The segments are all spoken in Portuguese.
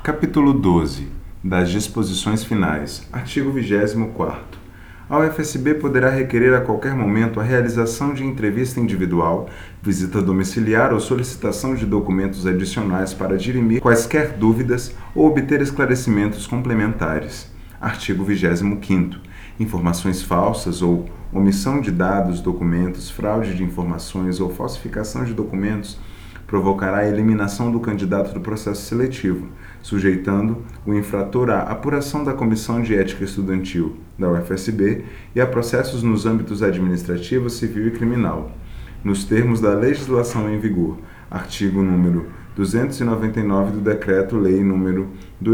Capítulo 12. Das disposições finais. Artigo 24º. A UFSB poderá requerer a qualquer momento a realização de entrevista individual, visita domiciliar ou solicitação de documentos adicionais para dirimir quaisquer dúvidas ou obter esclarecimentos complementares. Artigo 25º. Informações falsas ou omissão de dados, documentos, fraude de informações ou falsificação de documentos provocará a eliminação do candidato do processo seletivo, sujeitando o infrator à apuração da Comissão de Ética Estudantil da UFSB e a processos nos âmbitos administrativo, civil e criminal, nos termos da legislação em vigor, artigo número 299 do Decreto-Lei nº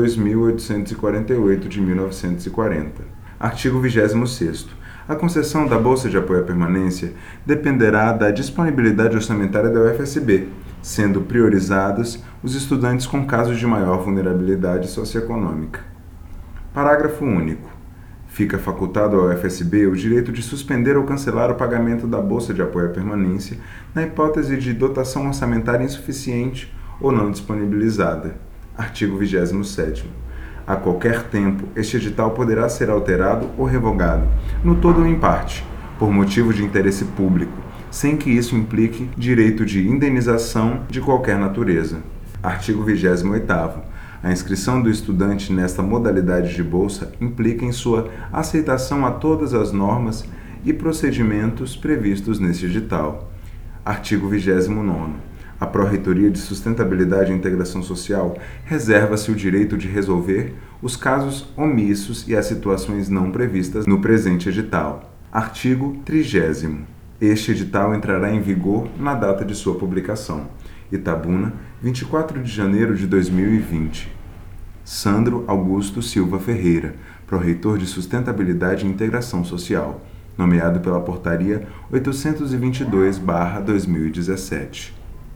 2.848 de 1940. Artigo 26º. A concessão da Bolsa de Apoio à Permanência dependerá da disponibilidade orçamentária da UFSB, sendo priorizados os estudantes com casos de maior vulnerabilidade socioeconômica. Parágrafo único. Fica facultado à UFSB o direito de suspender ou cancelar o pagamento da Bolsa de Apoio à Permanência na hipótese de dotação orçamentária insuficiente ou não disponibilizada. Artigo 27º. A qualquer tempo, este edital poderá ser alterado ou revogado, no todo ou em parte, por motivo de interesse público, sem que isso implique direito de indenização de qualquer natureza. Artigo 28º. A inscrição do estudante nesta modalidade de bolsa implica em sua aceitação a todas as normas e procedimentos previstos neste edital. Artigo 29º. A Pró-Reitoria de Sustentabilidade e Integração Social reserva-se o direito de resolver os casos omissos e as situações não previstas no presente edital. Artigo 30º. Este edital entrará em vigor na data de sua publicação. Itabuna, 24 de janeiro de 2020. Sandro Augusto Silva Ferreira, Pró-Reitor de Sustentabilidade e Integração Social, nomeado pela Portaria 822/2017.